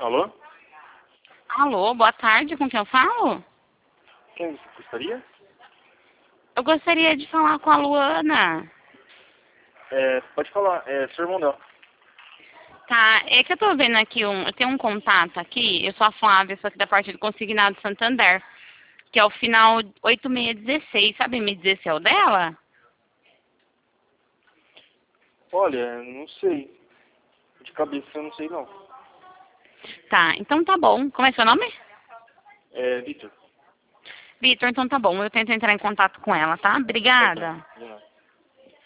Alô? Alô, boa tarde, com quem eu falo? Quem você gostaria? Eu gostaria de falar com a Luana. Pode falar, seu irmão dela. Tá, é que eu tô vendo aqui, eu tenho um contato aqui, eu sou a Flávia, sou aqui da parte do Consignado Santander, que é o final 8616, sabe me dizer se é o dela? Olha, não sei. De cabeça eu não sei não. Tá, então tá bom. Como é seu nome? Vitor. Vitor, então tá bom, eu tento entrar em contato com ela, tá? Tá bom. Obrigada. De nada.